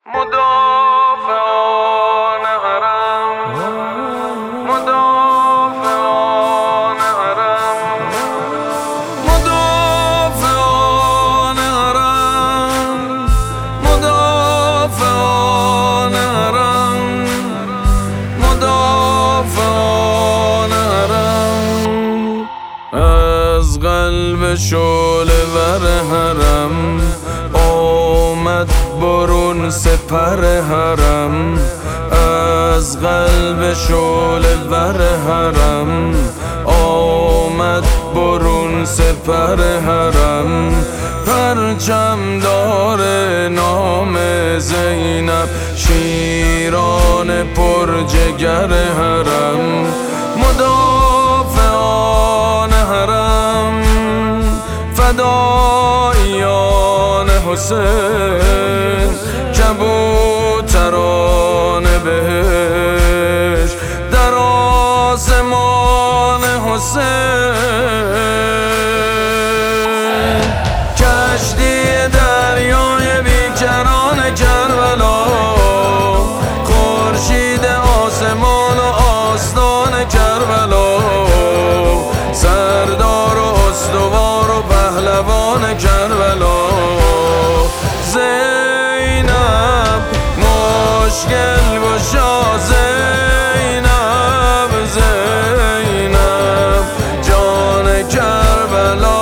مدافعان حرم، مدافعان حرم، مدافعان حرم، مدافعان حرم، مدافعان حرم. از قلب شعله ور حرم آمد برون سپر حرم، از قلب شعله ور حرم آمد برون سپر حرم. پرچم داره نام زینب، شیران پر جگر حرم. مدافعان حرم، فدایان حسین، کبوتران بهشت در آسمان حسین. کشتی دریای بیکران کربلا، خورشید آسمان و آستان کربلا، سردار و استوار و پهلوان کربلا. زینب مشکل گشا، زینب زینب جان کربلا،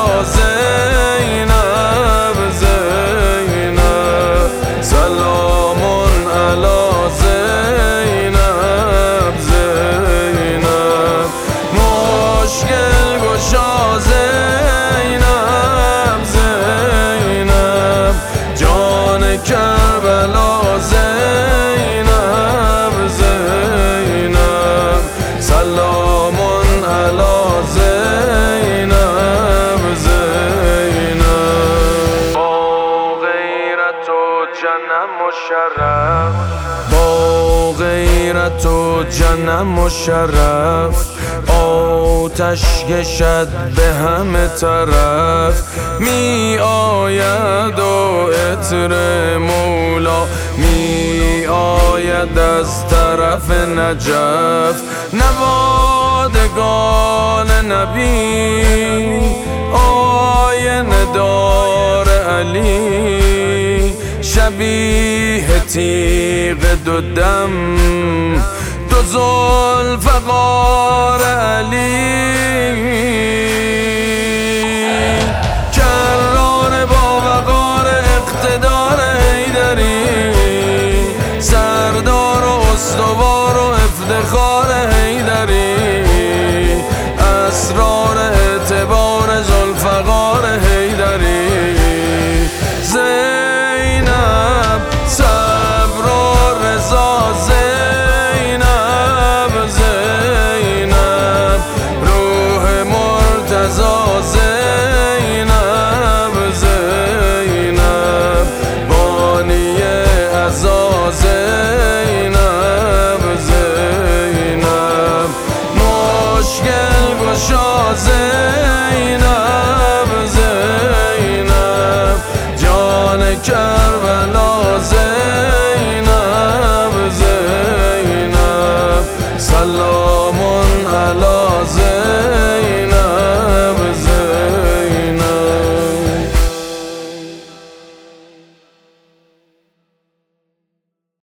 زینب زینب سلام علی زینب زینب مشکل گشا، زینب زینب جان کربلا، زینب زینب سلام علی زینب زینب. با غیرت و جنم و شرف، با غیرت و جنم و شرف آتش کشد به همه طرف. می آید و عطر مولا می آید از طرف نجف. نوادگان نبی آینه دار علی، شبیه تیغ دو دم دو ذوالفقار علی. کرار با وقار اقتدار حیدری، سردار و استوار و افتخار